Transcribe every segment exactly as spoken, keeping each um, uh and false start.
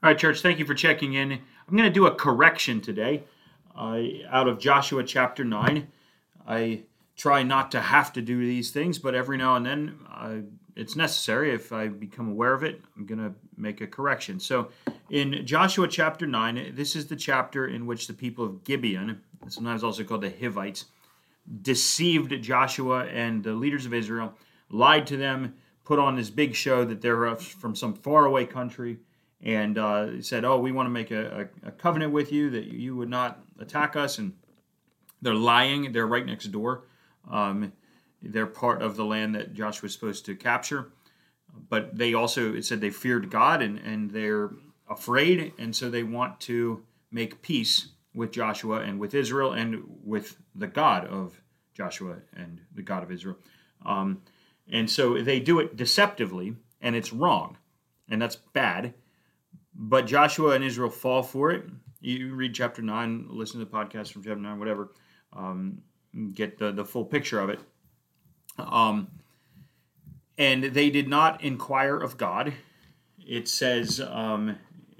All right, church, thank you for checking in. I'm going to do a correction today uh, out of Joshua chapter nine. I try not to have to do these things, but every now and then uh, it's necessary. If I become aware of it, I'm going to make a correction. So in Joshua chapter nine, this is the chapter in which the people of Gibeon, sometimes also called the Hivites, deceived Joshua and the leaders of Israel, lied to them, put on this big show that they're from some faraway country, and uh, said, oh, we want to make a, a, a covenant with you that you would not attack us. And they're lying. They're right next door. Um, they're part of the land that Joshua was supposed to capture. But they also, it said they feared God, and, and they're afraid. And so they want to make peace with Joshua and with Israel and with the God of Joshua and the God of Israel. Um, and so they do it deceptively, and it's wrong. And that's bad. But Joshua and Israel fall for it. You read chapter nine, listen to the podcast from chapter nine, whatever, um, get the, the full picture of it. Um, and they did not inquire of God. It says, um,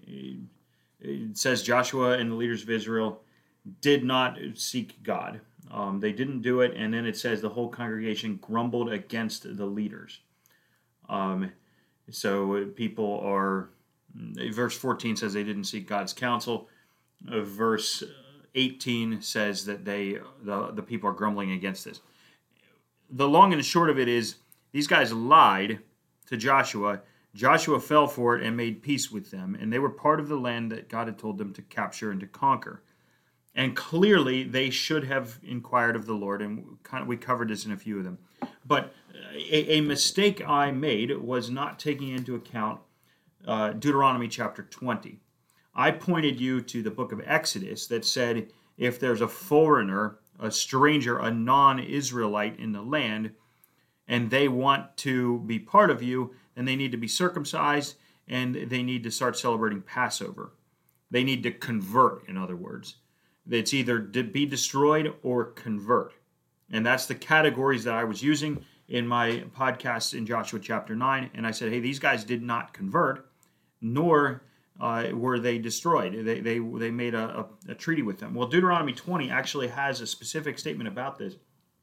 it says Joshua and the leaders of Israel did not seek God. Um, they didn't do it. And then it says the whole congregation grumbled against the leaders. Um, so people are... Verse fourteen says they didn't seek God's counsel. Uh, verse eighteen says that they the, the people are grumbling against this. The long and the short of it is these guys lied to Joshua. Joshua fell for it and made peace with them, and they were part of the land that God had told them to capture and to conquer. And clearly they should have inquired of the Lord, and kind of, we covered this in a few of them. But a, a mistake I made was not taking into account Uh, Deuteronomy chapter twenty. I pointed you to the book of Exodus that said if there's a foreigner, a stranger, a non-Israelite in the land, and they want to be part of you, then they need to be circumcised and they need to start celebrating Passover. They need to convert, in other words. It's either to be destroyed or convert. And that's the categories that I was using in my podcast in Joshua chapter nine. And I said, hey, these guys did not convert, nor uh, were they destroyed. They they they made a, a, a treaty with them. Well, Deuteronomy twenty actually has a specific statement about this.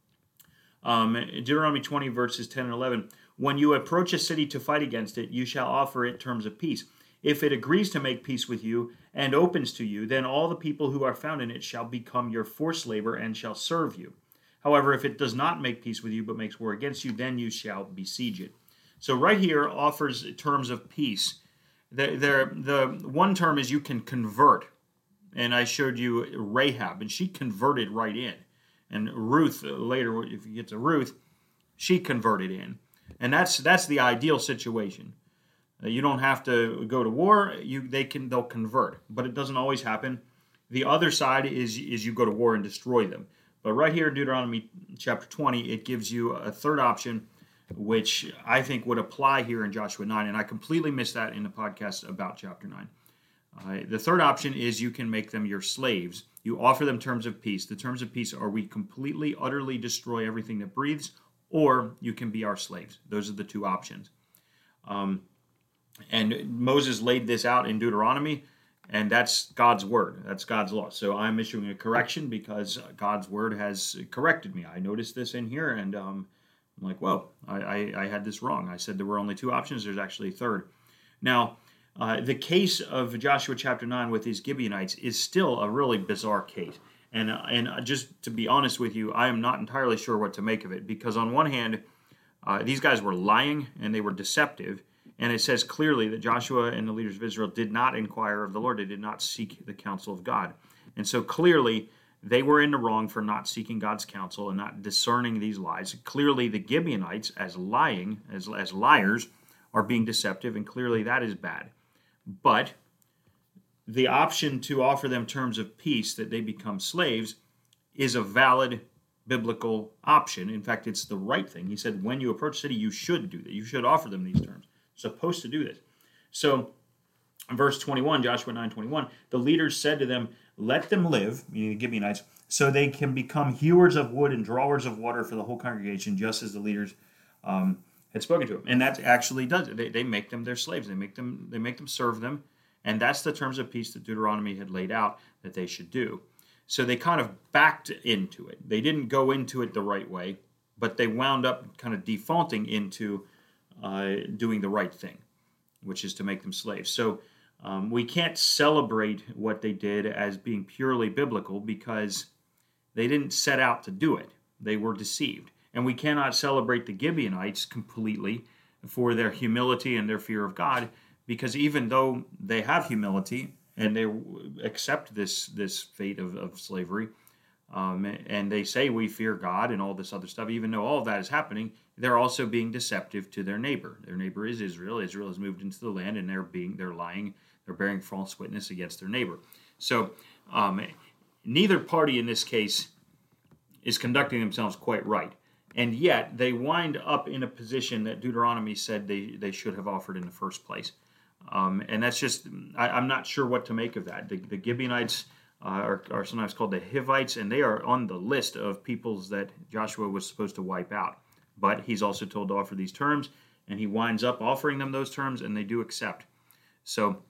Um, Deuteronomy twenty, verses ten and eleven. When you approach a city to fight against it, you shall offer it terms of peace. If it agrees to make peace with you and opens to you, then all the people who are found in it shall become your forced labor and shall serve you. However, if it does not make peace with you but makes war against you, then you shall besiege it. So right here offers terms of peace. The, the, the one term is you can convert, and I showed you Rahab, and she converted right in. And Ruth, later, if you get to Ruth, she converted in. And that's that's the ideal situation. Uh, you don't have to go to war. You they can they'll convert, but it doesn't always happen. The other side is is you go to war and destroy them. But right here in Deuteronomy chapter twenty, it gives you a third option, which I think would apply here in Joshua nine, and I completely missed that in the podcast about chapter nine. Uh, the third option is you can make them your slaves. You offer them terms of peace. The terms of peace are we completely, utterly destroy everything that breathes, or you can be our slaves. Those are the two options. Um, and Moses laid this out in Deuteronomy, and that's God's word. That's God's law. So I'm issuing a correction because God's word has corrected me. I noticed this in here, and um, I'm like, whoa, I, I, I had this wrong. I said there were only two options. There's actually a third. Now, uh, the case of Joshua chapter nine with these Gibeonites is still a really bizarre case. And, uh, and just to be honest with you, I am not entirely sure what to make of it. Because on one hand, uh, these guys were lying and they were deceptive. And it says clearly that Joshua and the leaders of Israel did not inquire of the Lord. They did not seek the counsel of God. And so clearly, they were in the wrong for not seeking God's counsel and not discerning these lies. Clearly, the Gibeonites, as lying, as, as liars, are being deceptive, and clearly that is bad. But the option to offer them terms of peace, that they become slaves, is a valid biblical option. In fact, it's the right thing. He said, when you approach a city, you should do that. You should offer them these terms. You're supposed to do this. So, in verse twenty-one, Joshua nine twenty-one, the leaders said to them, let them live, meaning the Gibeonites, so they can become hewers of wood and drawers of water for the whole congregation, just as the leaders um, had spoken to them. And that actually does it. They, they make them their slaves. They make them they make them serve them, And that's the terms of peace that Deuteronomy had laid out that they should do. So they kind of backed into it. They didn't go into it the right way, but they wound up kind of defaulting into uh, doing the right thing, which is to make them slaves. So um, we can't celebrate what they did as being purely biblical because they didn't set out to do it. They were deceived. And we cannot celebrate the Gibeonites completely for their humility and their fear of God, because even though they have humility and they accept this this fate of, of slavery, um, and they say we fear God and all this other stuff, even though all of that is happening, they're also being deceptive to their neighbor. Their neighbor is Israel. Israel has moved into the land, and they're being they're lying. They're bearing false witness against their neighbor. So um, neither party in this case is conducting themselves quite right. And yet they wind up in a position that Deuteronomy said they, they should have offered in the first place. Um, and that's just, I, I'm not sure what to make of that. The, the Gibeonites uh, are, are sometimes called the Hivites, and they are on the list of peoples that Joshua was supposed to wipe out. But he's also told to offer these terms, and he winds up offering them those terms, and they do accept. So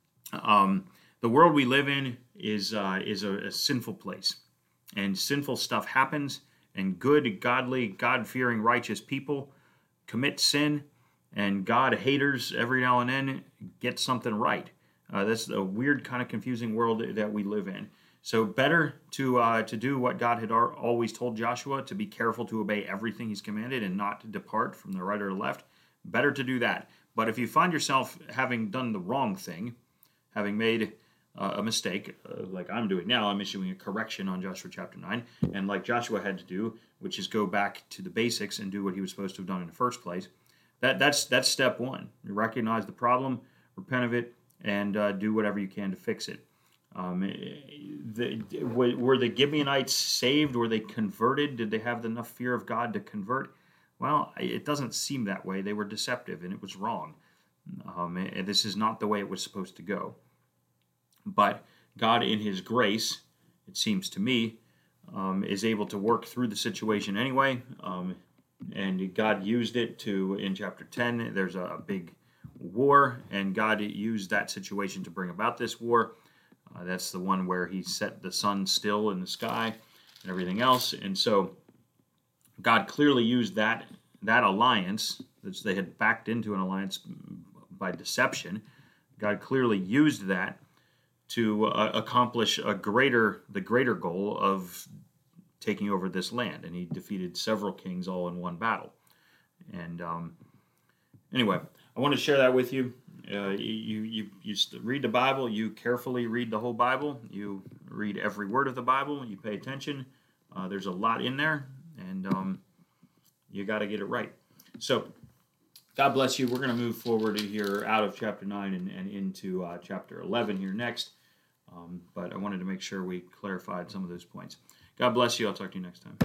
um, the world we live in is, uh, is a, a sinful place, and sinful stuff happens. And good, godly, God-fearing, righteous people commit sin, and God-haters every now and then get something right. Uh, that's a weird, kind of confusing world that we live in. So better to uh, to do what God had always told Joshua, to be careful to obey everything he's commanded and not to depart from the right or the left. Better to do that. But if you find yourself having done the wrong thing, having made Uh, a mistake, uh, like I'm doing now, I'm issuing a correction on Joshua chapter nine, and like Joshua had to do, which is go back to the basics and do what he was supposed to have done in the first place. That that's that's step one. You recognize the problem, repent of it, and uh, do whatever you can to fix it. Um, the, were the Gibeonites saved? Were they converted? Did they have enough fear of God to convert? Well, it doesn't seem that way. They were deceptive, and it was wrong. Um, and this is not the way it was supposed to go. But God, in His grace, it seems to me, um, is able to work through the situation anyway. Um, and God used it to, in chapter ten, there's a big war, and God used that situation to bring about this war. Uh, that's the one where He set the sun still in the sky and everything else. And so God clearly used that, that alliance, that they had backed into an alliance by deception. God clearly used that to uh, accomplish a greater, the greater goal of taking over this land, and he defeated several kings all in one battle. And um, anyway, I want to share that with you. Uh, you you you read the Bible. You carefully read the whole Bible. You read every word of the Bible. You pay attention. Uh, there's a lot in there, and um, you got to get it right. So, God bless you. We're going to move forward here out of chapter nine and, and into uh, chapter eleven here next. Um, but I wanted to make sure we clarified some of those points. God bless you. I'll talk to you next time.